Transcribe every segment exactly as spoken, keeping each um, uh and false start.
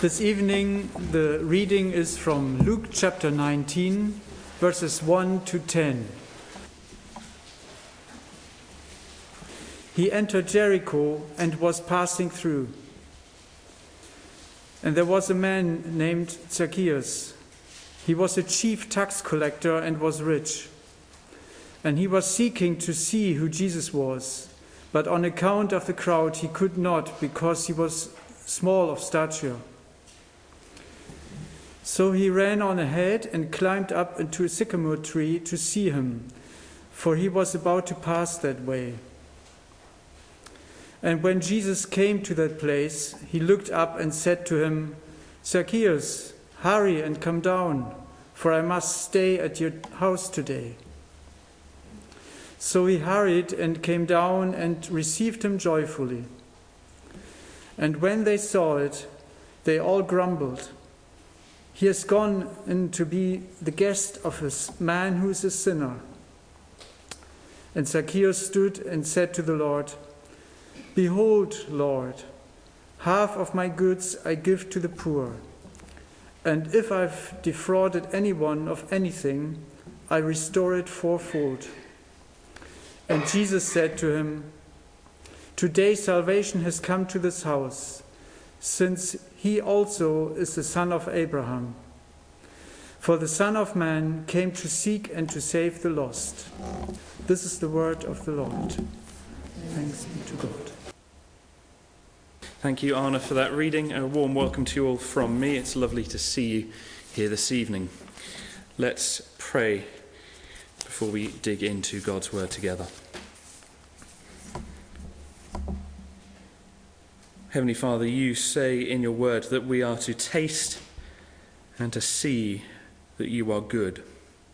This evening, the reading is from Luke chapter nineteen, verses one to ten. He entered Jericho and was passing through. And there was a man named Zacchaeus. He was a chief tax collector and was rich. And he was seeking to see who Jesus was, but on account of the crowd he could not, because he was small of stature. So he ran on ahead and climbed up into a sycamore tree to see him, for he was about to pass that way. And when Jesus came to that place, he looked up and said to him, "Zacchaeus, hurry and come down, for I must stay at your house today." So he hurried and came down and received him joyfully. And when they saw it, they all grumbled, "He has gone in to be the guest of a man who is a sinner." And Zacchaeus stood and said to the Lord, "Behold, Lord, half of my goods I give to the poor, and if I've defrauded anyone of anything, I restore it fourfold." And Jesus said to him, "Today salvation has come to this house, since he also is the son of Abraham. For the Son of Man came to seek and to save the lost." This is the word of the Lord. Thanks be to God. Thank you, Anna, for that reading. A warm welcome to you all from me. It's lovely to see you here this evening. Let's pray before we dig into God's word together. Heavenly Father, you say in your word that we are to taste and to see that you are good.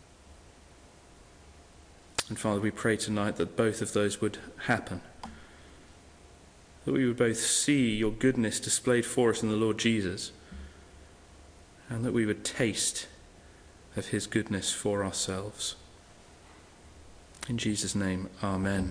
And Father, we pray tonight that both of those would happen. That we would both see your goodness displayed for us in the Lord Jesus, and that we would taste of his goodness for ourselves. In Jesus' name, amen.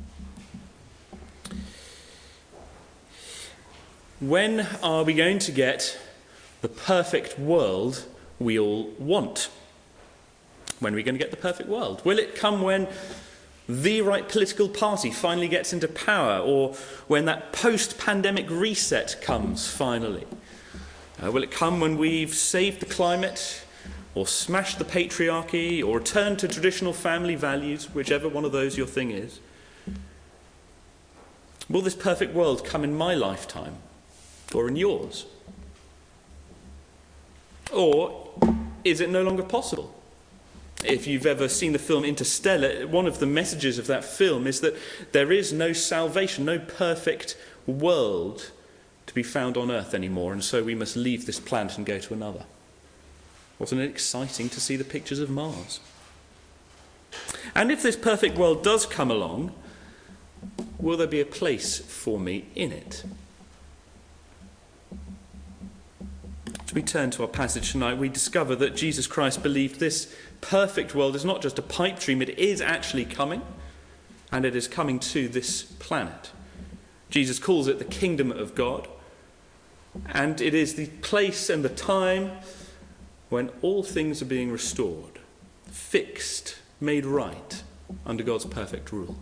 When are we going to get the perfect world we all want? When are we going to get the perfect world? Will it come when the right political party finally gets into power, or when that post-pandemic reset comes finally? Uh, will it come when we've saved the climate, or smashed the patriarchy, or returned to traditional family values, whichever one of those your thing is? Will this perfect world come in my lifetime, or in yours? Or is it no longer possible? If you've ever seen the film Interstellar, one of the messages of that film is that there is no salvation, no perfect world to be found on Earth anymore, and so we must leave this planet and go to another. Wasn't it exciting to see the pictures of Mars? And if this perfect world does come along, will there be a place for me in it? As we turn to our passage tonight, we discover that Jesus Christ believed this perfect world is not just a pipe dream, it is actually coming, and it is coming to this planet. Jesus calls it the kingdom of God, and it is the place and the time when all things are being restored, fixed, made right under God's perfect rule.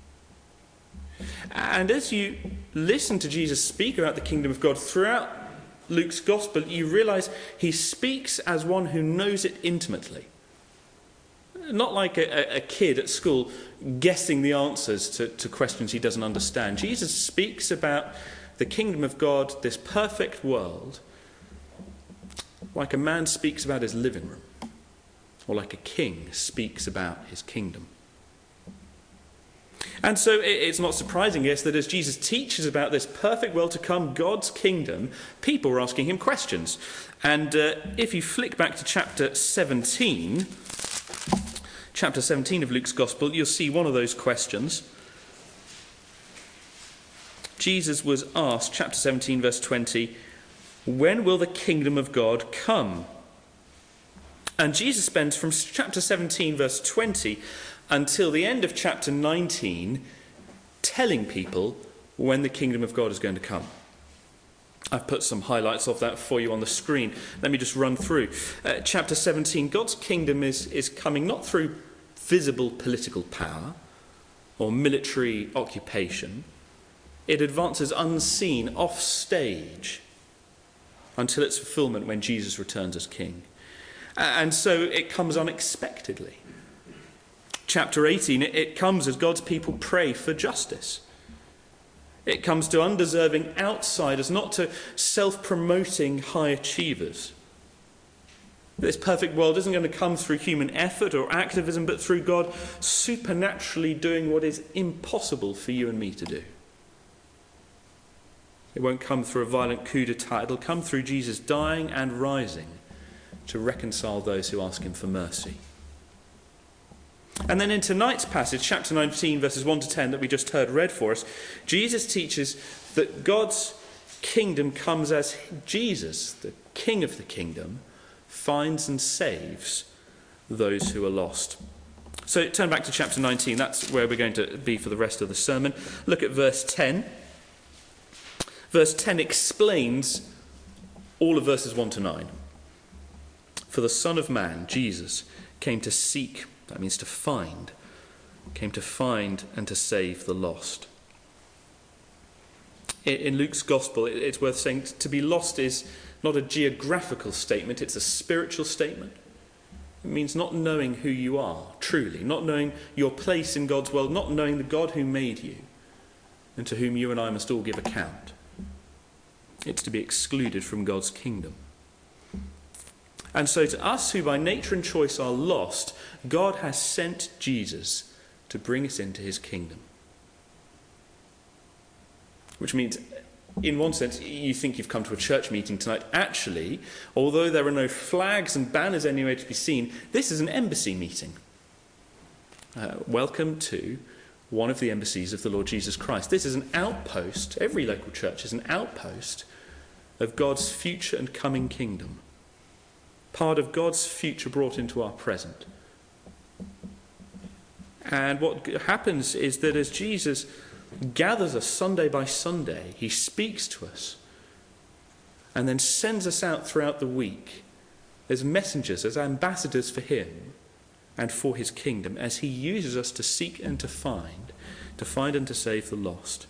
And as you listen to Jesus speak about the kingdom of God throughout Luke's gospel, you realize he speaks as one who knows it intimately. Not like a, a kid at school guessing the answers to, to questions he doesn't understand. Jesus speaks about the kingdom of God, this perfect world, like a man speaks about his living room, or like a king speaks about his kingdom. And so it's not surprising, yes, that as Jesus teaches about this perfect world to come, God's kingdom, people are asking him questions. And uh, if you flick back to chapter seventeen, chapter seventeen of Luke's Gospel, you'll see one of those questions. Jesus was asked, chapter seventeen, verse twenty, "When will the kingdom of God come?" And Jesus spends from chapter seventeen, verse twenty, until the end of chapter nineteen, telling people when the kingdom of God is going to come. I've put some highlights of that for you on the screen. Let me just run through. Uh, chapter seventeen, God's kingdom is, is coming not through visible political power or military occupation. It advances unseen, off stage, until its fulfillment when Jesus returns as king. And so it comes unexpectedly. Chapter eighteen, it, it comes as God's people pray for justice. It comes to undeserving outsiders, not to self-promoting high achievers. This perfect world isn't going to come through human effort or activism, but through God supernaturally doing what is impossible for you and me to do. It won't come through a violent coup d'etat. It'll come through Jesus dying and rising to reconcile those who ask him for mercy. And then in tonight's passage, chapter nineteen, verses one to ten, that we just heard read for us, Jesus teaches that God's kingdom comes as Jesus, the King of the kingdom, finds and saves those who are lost. So turn back to chapter nineteen. That's where we're going to be for the rest of the sermon. Look at verse ten. Verse ten explains all of verses one to nine. For the Son of Man, Jesus, came to seek, that means to find, came to find and to save the lost. In Luke's Gospel, it's worth saying to be lost is not a geographical statement, it's a spiritual statement. It means not knowing who you are, truly, not knowing your place in God's world, not knowing the God who made you and to whom you and I must all give account. It's to be excluded from God's kingdom. And so to us who by nature and choice are lost, God has sent Jesus to bring us into his kingdom. Which means, in one sense, you think you've come to a church meeting tonight. Actually, although there are no flags and banners anywhere to be seen, this is an embassy meeting. Uh, welcome to one of the embassies of the Lord Jesus Christ. This is an outpost. Every local church is an outpost of God's future and coming kingdom. Part of God's future brought into our present. And what happens is that as Jesus gathers us Sunday by Sunday, he speaks to us and then sends us out throughout the week as messengers, as ambassadors for him and for his kingdom, as he uses us to seek and to find, to find and to save the lost.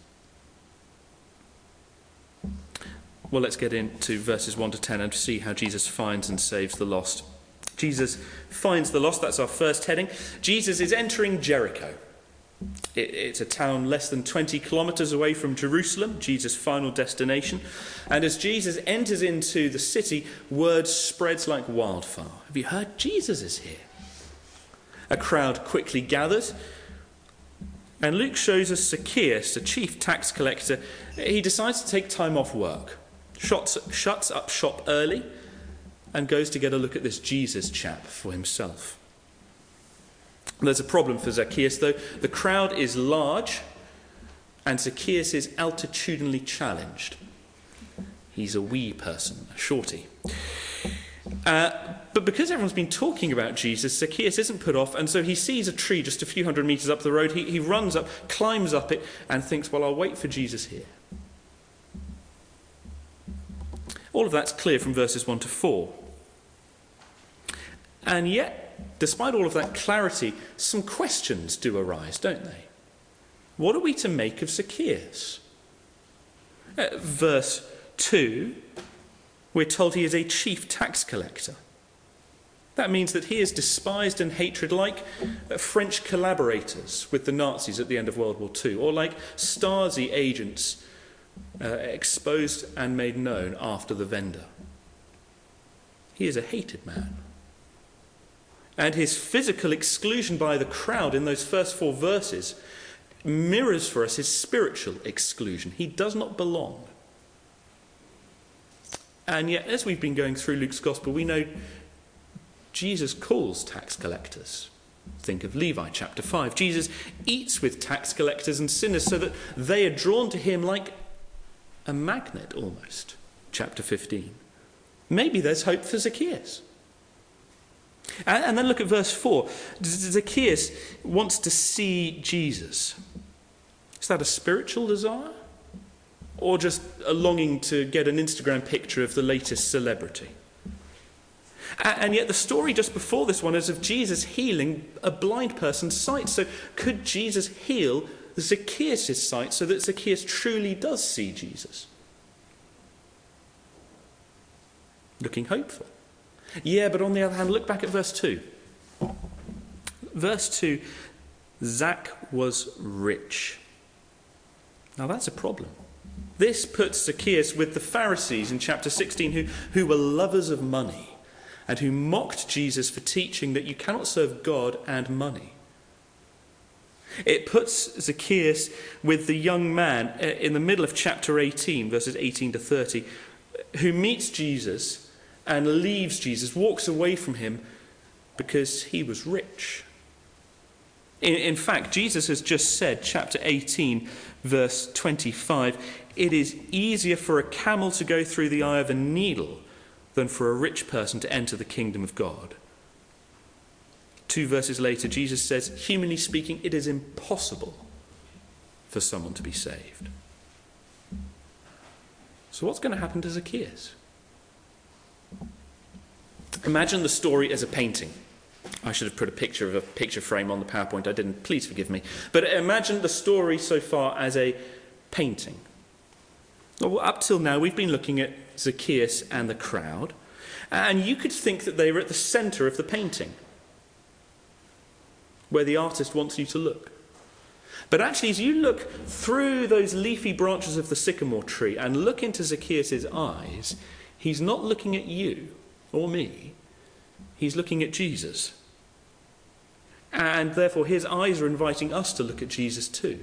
Well, let's get into verses one to ten and see how Jesus finds and saves the lost. Jesus finds the lost, that's our first heading. Jesus is entering Jericho. It, it's a town less than twenty kilometres away from Jerusalem, Jesus' final destination. And as Jesus enters into the city, word spreads like wildfire. Have you heard? Jesus is here. A crowd quickly gathers. And Luke shows us Zacchaeus, a chief tax collector. He decides to take time off work. Shuts, shuts up shop early and goes to get a look at this Jesus chap for himself. There's a problem for Zacchaeus, though. The crowd is large and Zacchaeus is altitudinally challenged. He's a wee person, a shorty. Uh, but because everyone's been talking about Jesus, Zacchaeus isn't put off, and so he sees a tree just a few hundred metres up the road. He, he runs up, climbs up it, and thinks, well, I'll wait for Jesus here. All of that's clear from verses one to four. And yet, despite all of that clarity, some questions do arise, don't they? What are we to make of Zacchaeus? Uh, verse two, we're told he is a chief tax collector. That means that he is despised and hated like uh, French collaborators with the Nazis at the end of World War Two, or like Stasi agents Uh, exposed and made known after the Wende. He is a hated man. And his physical exclusion by the crowd in those first four verses mirrors for us his spiritual exclusion. He does not belong. And yet, as we've been going through Luke's Gospel, we know Jesus calls tax collectors. Think of Levi, chapter five. Jesus eats with tax collectors and sinners so that they are drawn to him like a magnet almost, chapter fifteen. Maybe there's hope for Zacchaeus. And, and then look at verse four. Zacchaeus wants to see Jesus. Is that a spiritual desire? or just a longing to get an Instagram picture of the latest celebrity. And yet the story just before this one is of Jesus healing a blind person's sight. So could Jesus heal Zacchaeus' sight so that Zacchaeus truly does see Jesus? Looking hopeful. Yeah, but on the other hand, look back at verse two. Verse two, Zach was rich. Now that's a problem. This puts Zacchaeus with the Pharisees in chapter sixteen who, who were lovers of money and who mocked Jesus for teaching that you cannot serve God and money. It puts Zacchaeus with the young man in the middle of chapter eighteen, verses eighteen to thirty, who meets Jesus and leaves Jesus, walks away from him because he was rich. In, in fact, Jesus has just said, chapter eighteen, verse twenty-five, it is easier for a camel to go through the eye of a needle than for a rich person to enter the kingdom of God. Two verses later, Jesus says, humanly speaking, it is impossible for someone to be saved. So what's going to happen to Zacchaeus? Imagine the story as a painting. I should have put a picture of a picture frame on the PowerPoint. I didn't. Please forgive me. But imagine the story so far as a painting. Well, up till now, we've been looking at Zacchaeus and the crowd. And you could think that they were at the centre of the painting, where the artist wants you to look. But actually, as you look through those leafy branches of the sycamore tree and look into Zacchaeus' eyes, he's not looking at you or me. He's looking at Jesus. And therefore, his eyes are inviting us to look at Jesus too.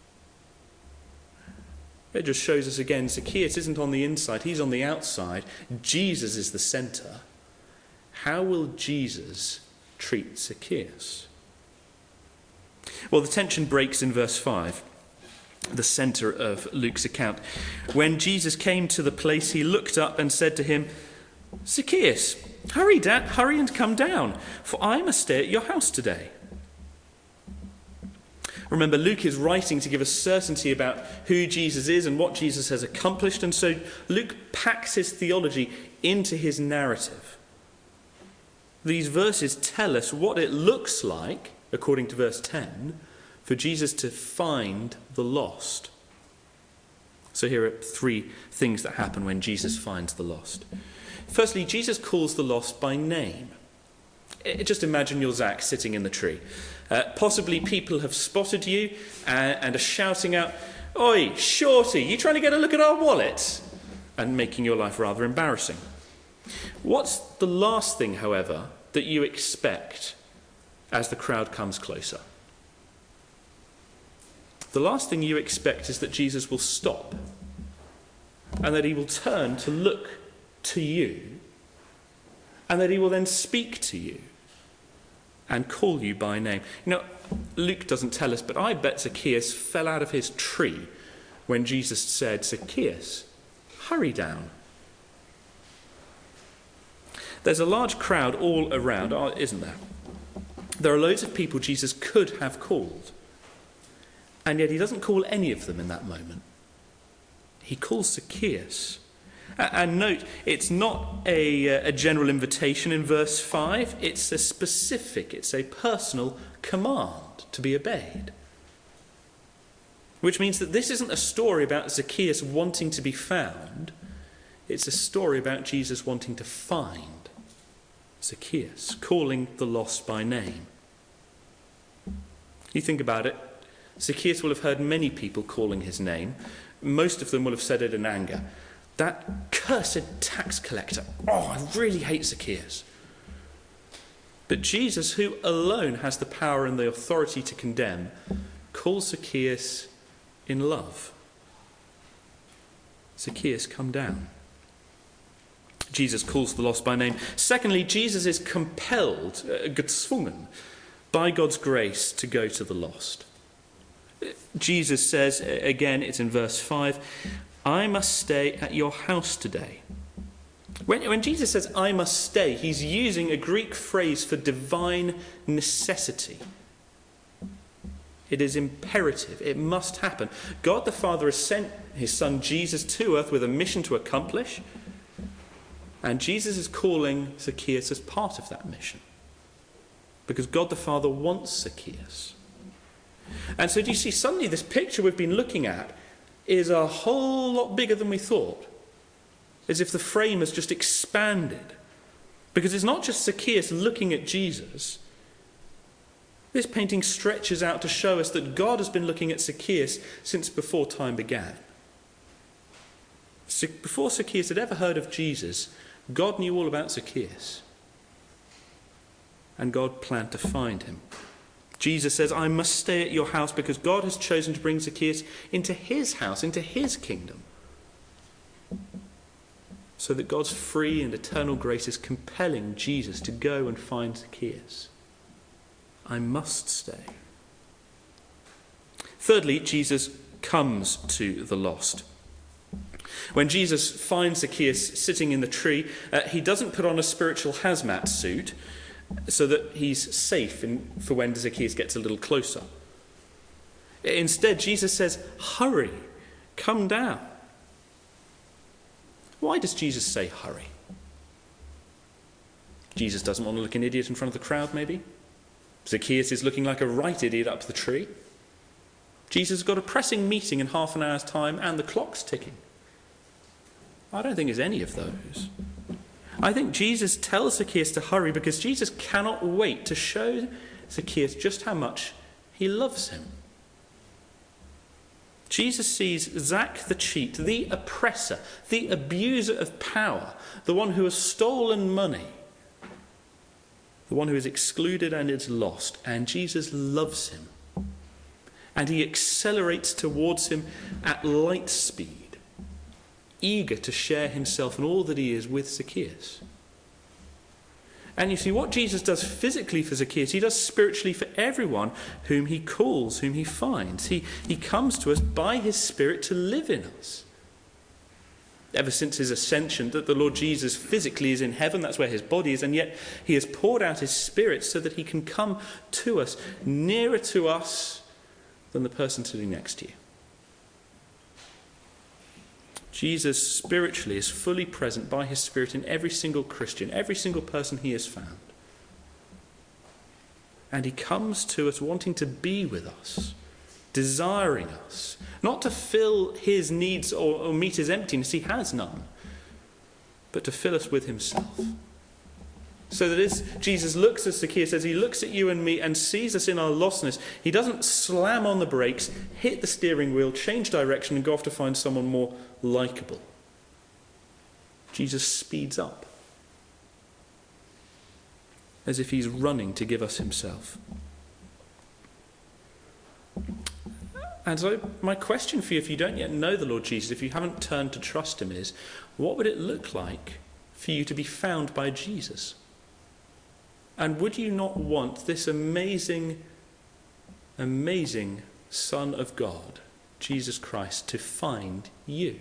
It just shows us again, Zacchaeus isn't on the inside, he's on the outside. Jesus is the centre. How will Jesus treat Zacchaeus? Well, the tension breaks in verse five, the centre of Luke's account. When Jesus came to the place, he looked up and said to him, Zacchaeus, hurry down, hurry and come down, for I must stay at your house today. Remember, Luke is writing to give us certainty about who Jesus is and what Jesus has accomplished, and so Luke packs his theology into his narrative. These verses tell us what it looks like, according to verse ten, for Jesus to find the lost. So here are three things that happen when Jesus finds the lost. Firstly, Jesus calls the lost by name. Just imagine you're Zach sitting in the tree. Uh, possibly people have spotted you and, and are shouting out, Oi, Shorty, you trying to get a look at our wallet? And making your life rather embarrassing. What's the last thing, however, that you expect as the crowd comes closer? The last thing you expect is that Jesus will stop and that he will turn to look to you and that he will then speak to you and call you by name. You know, Luke doesn't tell us, but I bet Zacchaeus fell out of his tree when Jesus said, Zacchaeus, hurry down. There's a large crowd all around, isn't there? There are loads of people Jesus could have called, and yet he doesn't call any of them in that moment. He calls Zacchaeus. And note, it's not a, a general invitation in verse five, it's a specific, it's a personal command to be obeyed. Which means that this isn't a story about Zacchaeus wanting to be found, it's a story about Jesus wanting to find Zacchaeus, calling the lost by name. You think about it, Zacchaeus will have heard many people calling his name. Most of them will have said it in anger. That cursed tax collector. Oh, I really hate Zacchaeus. But Jesus, who alone has the power and the authority to condemn, calls Zacchaeus in love. Zacchaeus, come down. Jesus calls the lost by name. Secondly, Jesus is compelled, uh, gezwungen, by God's grace to go to the lost. Jesus says, again, it's in verse five, I must stay at your house today. When, when Jesus says, I must stay, he's using a Greek phrase for divine necessity. It is imperative. It must happen. God the Father has sent his Son Jesus to earth with a mission to accomplish, and Jesus is calling Zacchaeus as part of that mission, because God the Father wants Zacchaeus. And so do you see, suddenly this picture we've been looking at is a whole lot bigger than we thought, as if the frame has just expanded. Because it's not just Zacchaeus looking at Jesus. This painting stretches out to show us that God has been looking at Zacchaeus since before time began. Before Zacchaeus had ever heard of Jesus, God knew all about Zacchaeus. And God planned to find him. Jesus says, I must stay at your house because God has chosen to bring Zacchaeus into his house, into his kingdom. So that God's free and eternal grace is compelling Jesus to go and find Zacchaeus. I must stay. Thirdly, Jesus comes to the lost. When Jesus finds Zacchaeus sitting in the tree, uh, he doesn't put on a spiritual hazmat suit so that he's safe in, for when Zacchaeus gets a little closer. Instead, Jesus says, hurry, come down. Why does Jesus say hurry? Jesus doesn't want to look an idiot in front of the crowd, maybe? Zacchaeus is looking like a right idiot up the tree. Jesus has got a pressing meeting in half an hour's time and the clock's ticking. I don't think it's any of those. I think Jesus tells Zacchaeus to hurry because Jesus cannot wait to show Zacchaeus just how much he loves him. Jesus sees Zach the cheat, the oppressor, the abuser of power, the one who has stolen money, the one who is excluded and is lost, and Jesus loves him. And he accelerates towards him at light speed, eager to share himself and all that he is with Zacchaeus. And you see, what Jesus does physically for Zacchaeus, he does spiritually for everyone whom he calls, whom he finds. He, he comes to us by his Spirit to live in us. Ever since his ascension, that the Lord Jesus physically is in heaven, that's where his body is, and yet he has poured out his Spirit so that he can come to us, nearer to us than the person sitting next to you. Jesus spiritually is fully present by his Spirit in every single Christian, every single person he has found. And he comes to us wanting to be with us, desiring us, not to fill his needs or, or meet his emptiness, he has none, but to fill us with himself. So that as Jesus looks at Zacchaeus, as he looks at you and me and sees us in our lostness, he doesn't slam on the brakes, hit the steering wheel, change direction and go off to find someone more likeable. Jesus speeds up, as if he's running to give us himself. And so my question for you, if you don't yet know the Lord Jesus, if you haven't turned to trust him, is what would it look like for you to be found by Jesus? And would you not want this amazing, amazing Son of God, Jesus Christ, to find you?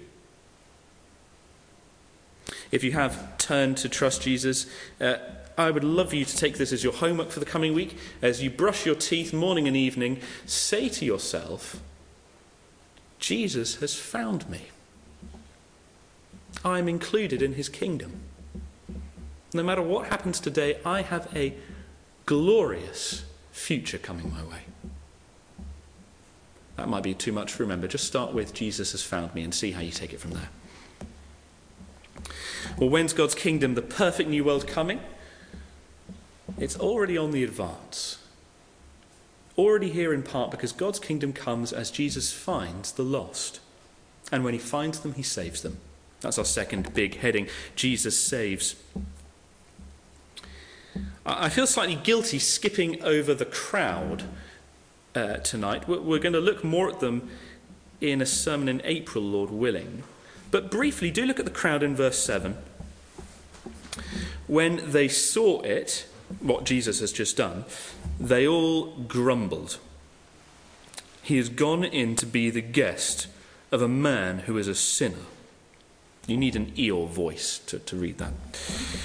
If you have turned to trust Jesus, uh, I would love you to take this as your homework for the coming week. As you brush your teeth morning and evening, say to yourself, Jesus has found me. I'm included in his kingdom. No matter what happens today, I have a glorious future coming my way. That might be too much to remember. Just start with Jesus has found me and see how you take it from there. Well, when's God's kingdom, the perfect new world, coming? It's already on the advance. Already here in part because God's kingdom comes as Jesus finds the lost. And when he finds them, he saves them. That's our second big heading. Jesus saves. I feel slightly guilty skipping over the crowd uh, tonight. We're going to look more at them in a sermon in April, Lord willing. But briefly, do look at the crowd in verse seven. When they saw it, what Jesus has just done, they all grumbled. He has gone in to be the guest of a man who is a sinner. You need an Eeyore voice to, to read that.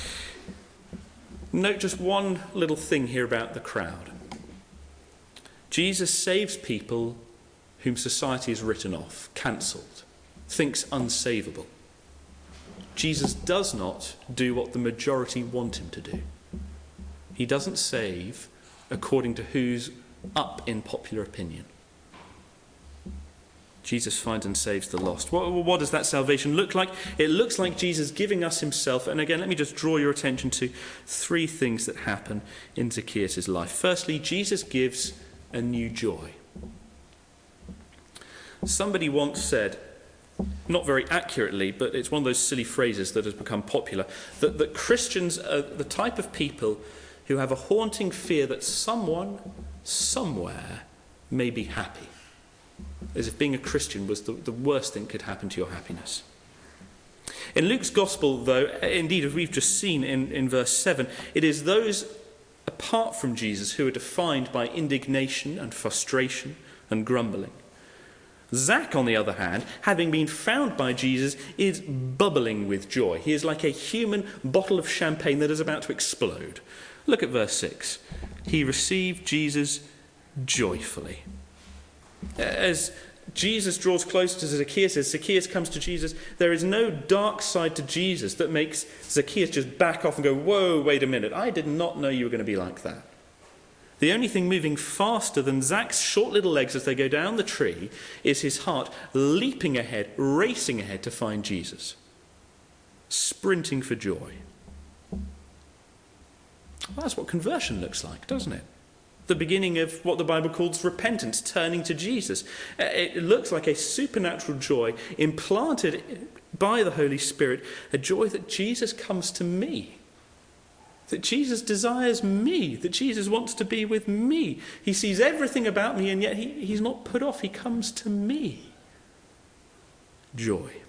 Note just one little thing here about the crowd. Jesus saves people whom society has written off, cancelled, thinks unsavable. Jesus does not do what the majority want him to do. He doesn't save according to who's up in popular opinion. Jesus finds and saves the lost. What, what does that salvation look like? It looks like Jesus giving us himself. And again, let me just draw your attention to three things that happen in Zacchaeus' life. Firstly, Jesus gives a new joy. Somebody once said, not very accurately, but it's one of those silly phrases that has become popular, that, that Christians are the type of people who have a haunting fear that someone, somewhere, may be happy. As if being a Christian was the, the worst thing that could happen to your happiness. In Luke's Gospel, though, indeed, as we've just seen in, in verse seven, it is those apart from Jesus who are defined by indignation and frustration and grumbling. Zach, on the other hand, having been found by Jesus, is bubbling with joy. He is like a human bottle of champagne that is about to explode. Look at verse six. He received Jesus joyfully. As Jesus draws closer to Zacchaeus, as Zacchaeus comes to Jesus, there is no dark side to Jesus that makes Zacchaeus just back off and go, whoa, wait a minute, I did not know you were going to be like that. The only thing moving faster than Zach's short little legs as they go down the tree is his heart leaping ahead, racing ahead to find Jesus, sprinting for joy. Well, that's what conversion looks like, doesn't it? The beginning of what the Bible calls repentance, turning to Jesus. It looks like a supernatural joy implanted by the Holy Spirit, a joy that Jesus comes to me, that Jesus desires me, that Jesus wants to be with me. He sees everything about me, and yet he, he's not put off. He comes to me. Joy.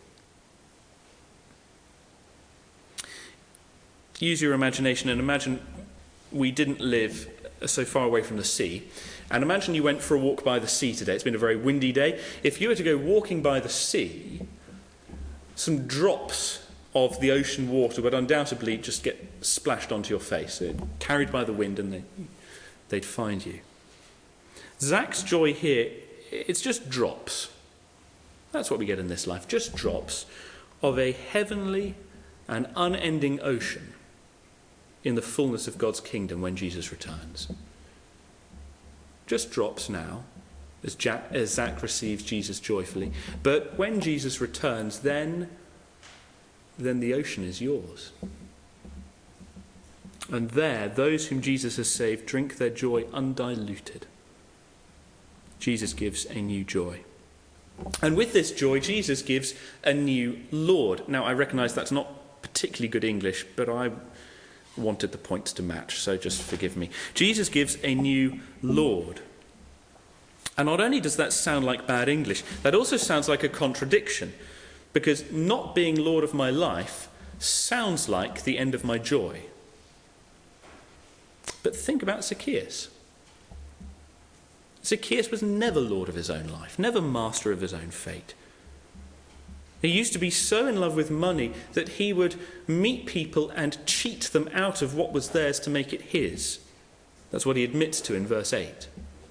Use your imagination and imagine we didn't live so far away from the sea. And imagine you went for a walk by the sea today. It's been a very windy day. If you were to go walking by the sea, some drops of the ocean water would undoubtedly just get splashed onto your face, carried by the wind, and they, they'd find you. Zach's joy here, it's just drops. That's what we get in this life, just drops of a heavenly and unending ocean in the fullness of God's kingdom when Jesus returns. Just drops now, as, Jack, as Zach receives Jesus joyfully. But when Jesus returns, then, then the ocean is yours. And there, those whom Jesus has saved drink their joy undiluted. Jesus gives a new joy. And with this joy, Jesus gives a new Lord. Now, I recognise that's not particularly good English, but I wanted the points to match, so just forgive me. Jesus gives a new Lord. And not only does that sound like bad English, that also sounds like a contradiction, because not being Lord of my life sounds like the end of my joy. But think about Zacchaeus. Zacchaeus was never Lord of his own life, never master of his own fate. He used to be so in love with money that he would meet people and cheat them out of what was theirs to make it his. That's what he admits to in verse eight.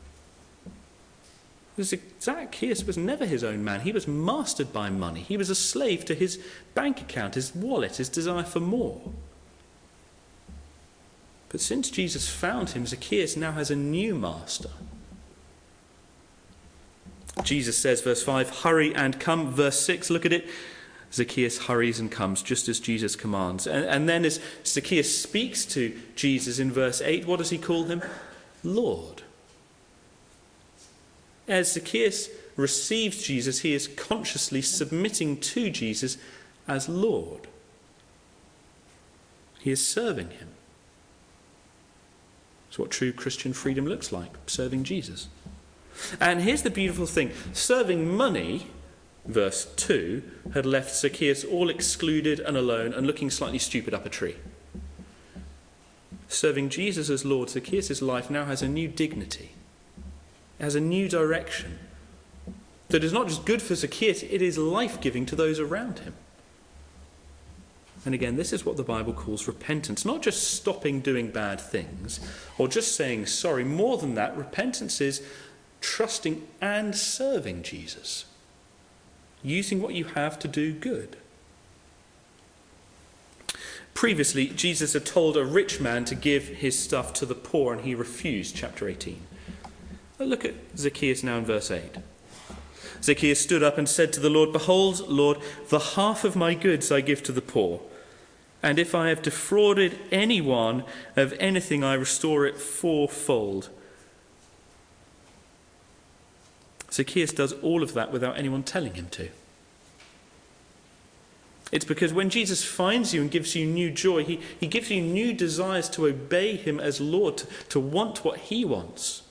Zacchaeus was never his own man. He was mastered by money. He was a slave to his bank account, his wallet, his desire for more. But since Jesus found him, Zacchaeus now has a new master. Jesus says, verse five, hurry and come. Verse six, look at it. Zacchaeus hurries and comes, just as Jesus commands. And, and then as Zacchaeus speaks to Jesus in verse eight, what does he call him? Lord. As Zacchaeus receives Jesus, he is consciously submitting to Jesus as Lord. He is serving him. That's what true Christian freedom looks like, serving Jesus. And here's the beautiful thing. Serving money, verse two, had left Zacchaeus all excluded and alone and looking slightly stupid up a tree. Serving Jesus as Lord, Zacchaeus' life now has a new dignity. It has a new direction. That is not just good for Zacchaeus, it is life-giving to those around him. And again, this is what the Bible calls repentance. Not just stopping doing bad things or just saying sorry. More than that, repentance is trusting and serving Jesus. Using what you have to do good. Previously, Jesus had told a rich man to give his stuff to the poor, and he refused, chapter eighteen. Look at Zacchaeus now in verse eight. Zacchaeus stood up and said to the Lord, "Behold, Lord, the half of my goods I give to the poor. And if I have defrauded anyone of anything, I restore it fourfold." Zacchaeus does all of that without anyone telling him to. It's because when Jesus finds you and gives you new joy, he, he gives you new desires to obey him as Lord, to, to want what he wants.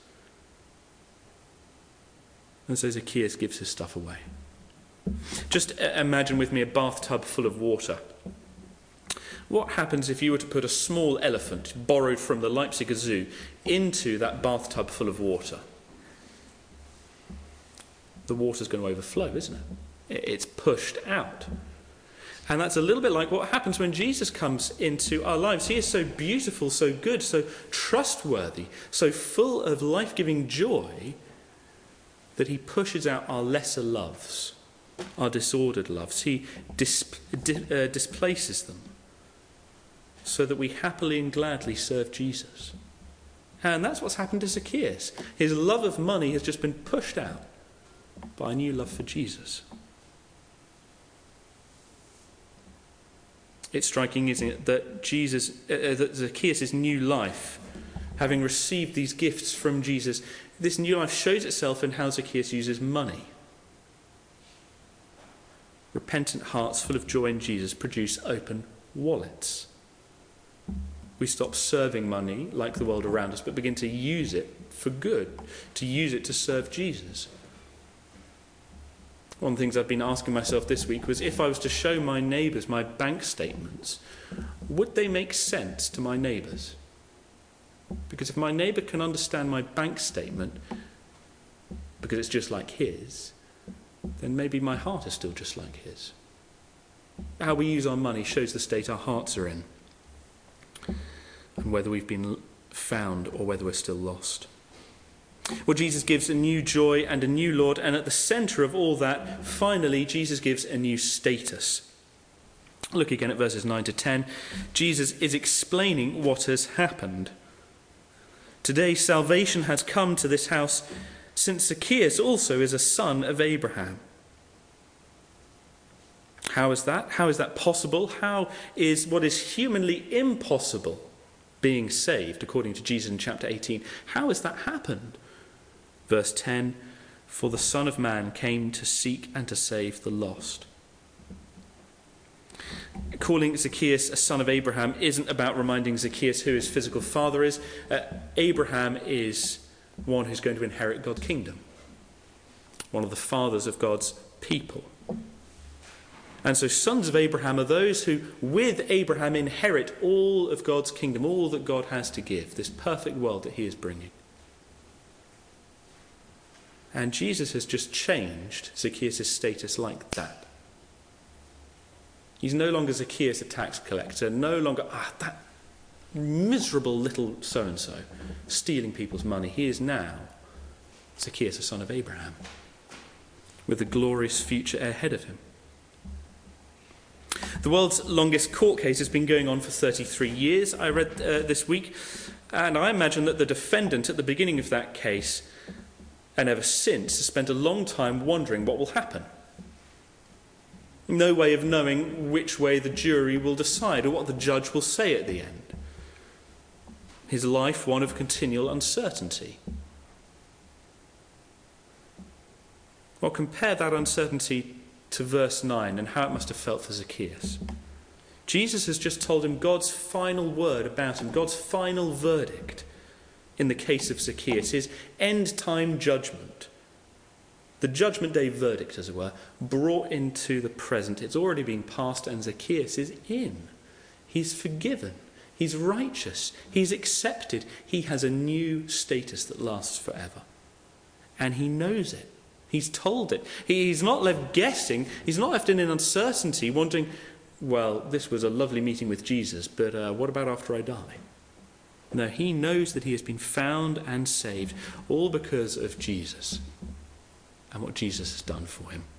And so Zacchaeus gives his stuff away. Just imagine with me a bathtub full of water. What happens if you were to put a small elephant, borrowed from the Leipzig Zoo, into that bathtub full of water? The water's going to overflow, isn't it? It's pushed out. And that's a little bit like what happens when Jesus comes into our lives. He is so beautiful, so good, so trustworthy, so full of life-giving joy that he pushes out our lesser loves, our disordered loves. He dis- di- uh, displaces them so that we happily and gladly serve Jesus. And that's what's happened to Zacchaeus. His love of money has just been pushed out by a new love for Jesus. It's striking, isn't it, that Jesus, uh, that Zacchaeus' new life, having received these gifts from Jesus, this new life shows itself in how Zacchaeus uses money. Repentant hearts full of joy in Jesus produce open wallets. We stop serving money like the world around us, but begin to use it for good, to use it to serve Jesus. One of the things I've been asking myself this week was, if I was to show my neighbours my bank statements, would they make sense to my neighbours? Because if my neighbour can understand my bank statement because it's just like his, then maybe my heart is still just like his. How we use our money shows the state our hearts are in, and whether we've been found or whether we're still lost. Well, Jesus gives a new joy and a new Lord, and at the centre of all that, finally, Jesus gives a new status. Look again at verses nine to ten. Jesus is explaining what has happened. Today, salvation has come to this house, since Zacchaeus also is a son of Abraham. How is that? How is that possible? How is what is humanly impossible being saved, according to Jesus in chapter eighteen? How has that happened? Verse ten, "For the Son of Man came to seek and to save the lost." Calling Zacchaeus a son of Abraham isn't about reminding Zacchaeus who his physical father is. Uh, Abraham is one who's going to inherit God's kingdom, one of the fathers of God's people. And so sons of Abraham are those who, with Abraham, inherit all of God's kingdom, all that God has to give, this perfect world that he is bringing. And Jesus has just changed Zacchaeus' status like that. He's no longer Zacchaeus, a tax collector, no longer, ah, that miserable little so-and-so, stealing people's money. He is now Zacchaeus, a son of Abraham, with a glorious future ahead of him. The world's longest court case has been going on for thirty-three years, I read uh, this week, and I imagine that the defendant at the beginning of that case, and ever since, has spent a long time wondering what will happen. No way of knowing which way the jury will decide or what the judge will say at the end. His life one of continual uncertainty. Well, compare that uncertainty to verse nine and how it must have felt for Zacchaeus. Jesus has just told him God's final word about him, God's final verdict in the case of Zacchaeus, his end-time judgment. The judgment day verdict, as it were, brought into the present. It's already been passed and Zacchaeus is in. He's forgiven. He's righteous. He's accepted. He has a new status that lasts forever. And he knows it. He's told it. He's not left guessing. He's not left in an uncertainty, wondering, well, this was a lovely meeting with Jesus, but uh, what about after I die? No, he knows that he has been found and saved, all because of Jesus and what Jesus has done for him.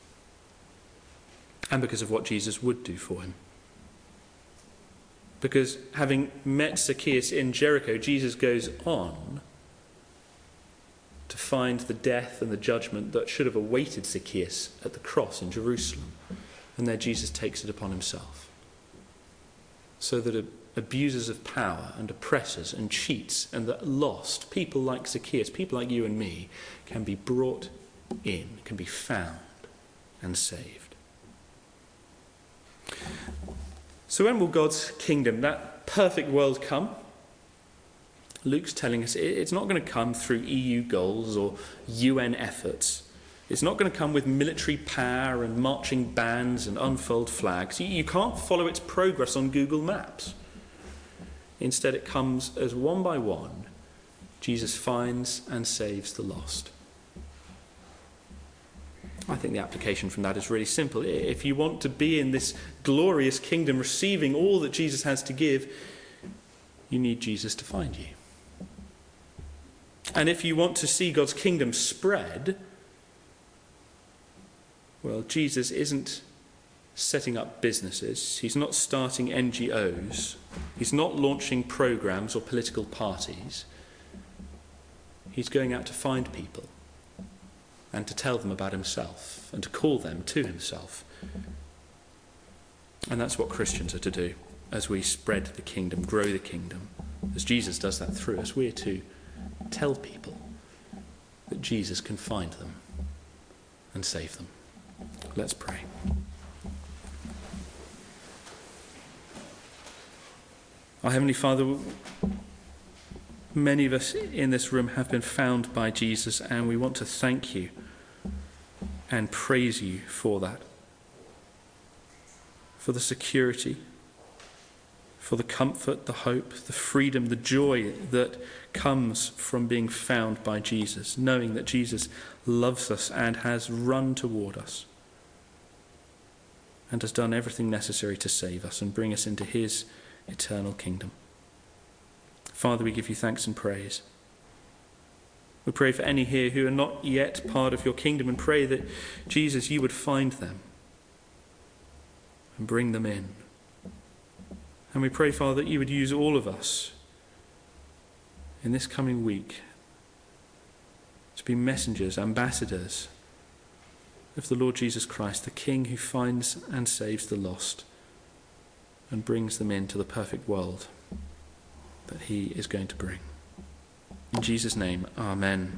And because of what Jesus would do for him. Because having met Zacchaeus in Jericho, Jesus goes on to find the death and the judgment that should have awaited Zacchaeus at the cross in Jerusalem. And there Jesus takes it upon himself. So that abusers of power and oppressors and cheats and the lost, people like Zacchaeus, people like you and me, can be brought in, can be found and saved. So when will God's kingdom, that perfect world, come? Luke's telling us it's not going to come through E U goals or U N efforts. It's not going to come with military power and marching bands and unfurled flags. You can't follow its progress on Google Maps. Instead, it comes as one by one, Jesus finds and saves the lost. I think the application from that is really simple. If you want to be in this glorious kingdom, receiving all that Jesus has to give, you need Jesus to find you. And if you want to see God's kingdom spread, well, Jesus isn't setting up businesses. He's not starting N G Os. He's not launching programs or political parties. He's going out to find people and to tell them about himself and to call them to himself. And that's what Christians are to do as we spread the kingdom, grow the kingdom. As Jesus does that through us, we're to tell people that Jesus can find them and save them. Let's pray. Our Heavenly Father, many of us in this room have been found by Jesus, and we want to thank you and praise you for that. For the security, for the comfort, the hope, the freedom, the joy that comes from being found by Jesus, knowing that Jesus loves us and has run toward us and has done everything necessary to save us and bring us into his eternal kingdom. Father, we give you thanks and praise. We pray for any here who are not yet part of your kingdom and pray that, Jesus, you would find them and bring them in. And we pray, Father, that you would use all of us in this coming week to be messengers, ambassadors of the Lord Jesus Christ, the King who finds and saves the lost and brings them into the perfect world that he is going to bring. In Jesus' name, amen.